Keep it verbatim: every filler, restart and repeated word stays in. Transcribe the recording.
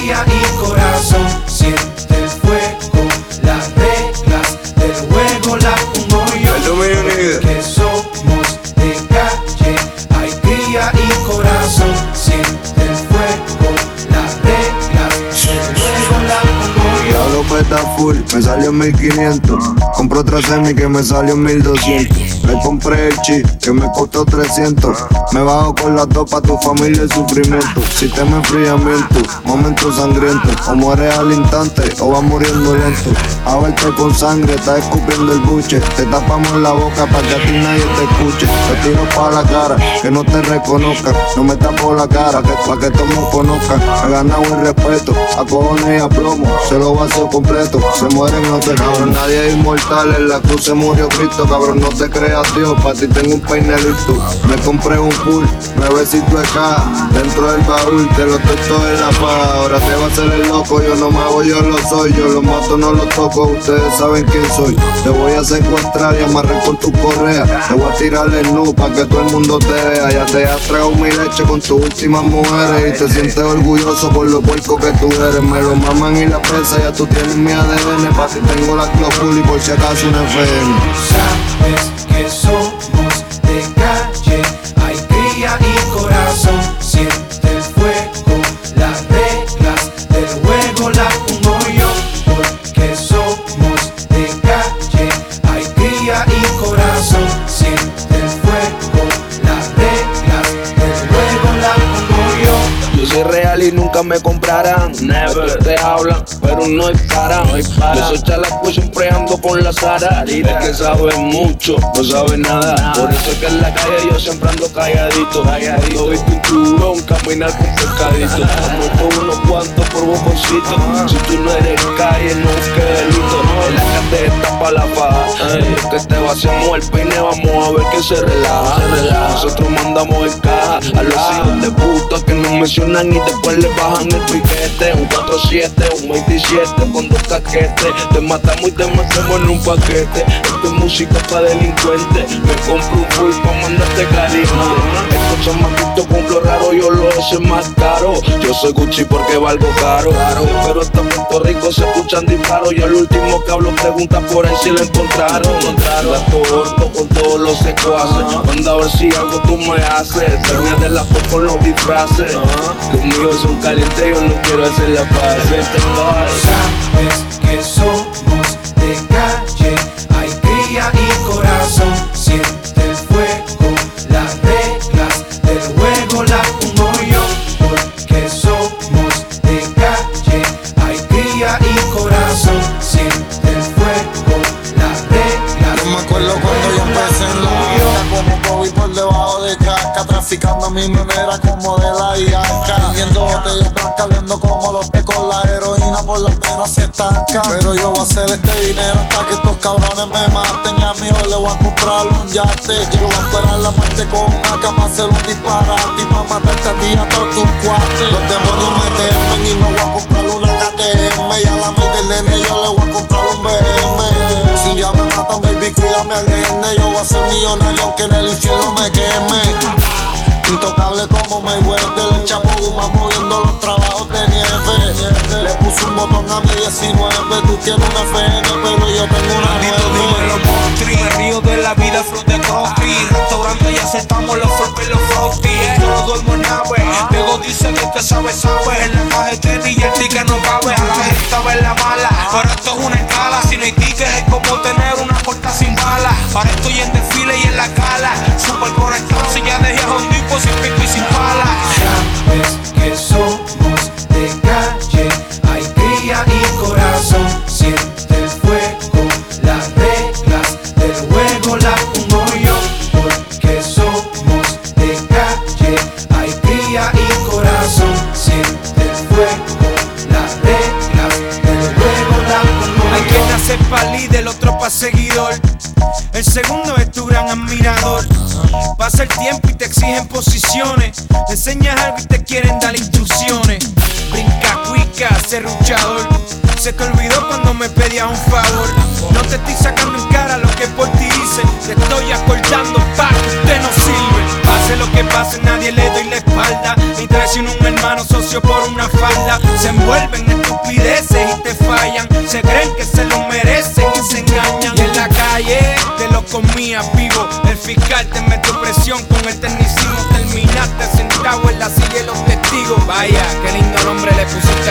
cría y corazón. Siente el fuego, las reglas del juego las pongo yo. Que somos de calle, hay cría y corazón. Siente el fuego, las reglas del juego las pongo yo. La lopa está full, me salió en mil quinientos. Compro otra semi que me salió en mil doscientos. Le compré el chi que me costó trescientos. Me bajo con las dos pa' tu familia el sufrimiento. Sistema de enfriamiento, momento sangriento. O mueres al instante o vas muriendo lento. A verte con sangre, estás escupiendo el buche. Te tapamos la boca pa' que a ti nadie te escuche. Te tiro pa' la cara, que no te reconozcan. No me tapo la cara, que pa' que todos me conozcan. He ganado el respeto, a cojones y a plomo. Se lo vacio completo, se mueren no te cabrón. Nadie es inmortal, en la cruz se murió Cristo. Cabrón, no te creas Dios, pa' ti tengo un peinelito. Me compré un pool, nuevecito de caja. Dentro del baúl, te lo texto en la paja. Ahora te va a hacer el loco, yo no me hago, yo lo soy. Yo los mato, no los toco, ustedes saben quién soy. Te voy a secuestrar y amarrar con tu correa. Te voy a tirar el nu pa' que todo el mundo te vea. Ya te has tragado mi leche con tus últimas mujeres. Y te sientes orgulloso por lo puerco que tú eres. Me lo maman y la pesa, ya tú tienes mi A D N. Pa' ti tengo la clopul y por si acaso un F M. Sabes que somos de calle, hay cría y corazón. Siente el fuego, las reglas del juego las pongo yo. Porque somos de calle, hay cría y corazón. Siente el fuego, las reglas del juego las pongo yo. Yo soy real y nunca me comprarán. Never te hablan, pero no paran. Yo soy chalaco, siempre ando con la Sara. El que sabe mucho, no sabe nada. Por eso es que en la calle yo siempre ando calladito. Calladito, viste un tiburón caminar con pescadito. Ando con unos cuantos por boconcito. Si tú no eres calle, no busques delito. En la calle está pa' la faja. Es que te vaciamos el peine, vamos a ver que se relaja. Nosotros mandamos en caja a los hijos de puta que nos mencionan y después le bajan el piquete. Un cuatro siete, un veintisiete con dos caquetes. Te matamos y te metemos en un paquete. Esto es música pa' delincuentes. Me compro un full pa' mandarte cariño. Estos chamaquitos con flor raro, yo lo hice más caro. Yo soy Gucci porque valgo caro. Pero hasta Puerto Rico se escuchan disparos. Y al último que hablo pregunta por ahí si lo encontraron. Gato gordo con todos los secuaces. Manda a ver si algo tú me haces. Termina de la foto con los disfraces. Los míos son calientes, yo no quiero hacer la paz. Sabes que somos de calle, hay cría y corazón. Siente el fuego, las reglas del juego las pongo yo. Porque somos de calle, hay cría y corazón. Siente el fuego, las reglas. Yo me acuerdo cuando yo empecé en la vida como Kobe por debajo de caca, traficando a mi manera como de la I A K. Viendo botellas blancas, viendo como los que con la heroína por lo menos se estancan. Pero yo voy a hacer este dinero hasta que estos cabrones me maten. Y a mi hijo le voy a comprar un yate. Yo voy a esperar la muerte con una cama, hacer un disparate y pa' matarte a ti y a todos tus cuates. Los demonios me temen y me voy a comprar una K T M. Y a la mente del nene yo le voy a comprar un B M. Si ya me matan, baby, cuídame al nene. Yo voy a ser millonario aunque en el infierno me queme. Intocable como Mayweather, el Chapo Guzmán moviendo los trabajos de nieve. Le puse un botón a mi diecinueve. Tú tienes una F N, pero yo tengo una nueve. Me río de la vida, flow de coffee. Restaurante y aceptamos los flopes y los frosty. Yo no duermo nave. Luego dice que usted sabe, sabe. En la cajetera y el ticket no cabe. A la gente sabe la mala, pero esto es una escala. Si no hay ticket es como tener una puerta sin bala. Ahora estoy en desfile y en la cala. Super conectado, si ya dejé a un tipo sin pico y sin pala. Sabes que somos de calle, hay cría y corazón. Siente el fuego, las reglas del juego las pongo yo. Porque somos de calle, hay cría y corazón. Siente el fuego, las reglas del juego las pongo yo. Hay quien nace pa' líder, otro pa' seguidor. El segundo es tu gran admirador. Pasa el tiempo y te exigen posiciones. Le enseñas algo y te quieren dar instrucciones. Brinca, cuica, serruchador. Se te olvidó cuando me pedías un favor. No te estoy sacando en cara lo que por ti hice. Te estoy acordando pa' que usted no sirve. Pase lo que pase, nadie le doy la espalda. Ni traiciono un hermano socio por una falda. Se envuelven en estupideces y te fallan. Se creen que se lo merecen y se engañan. Y en la calle te lo comías vivo. El fiscal te metió presión con el tecnicismo. Terminaste sentado en la silla de los testigos. Vaya, qué lindo nombre le pusiste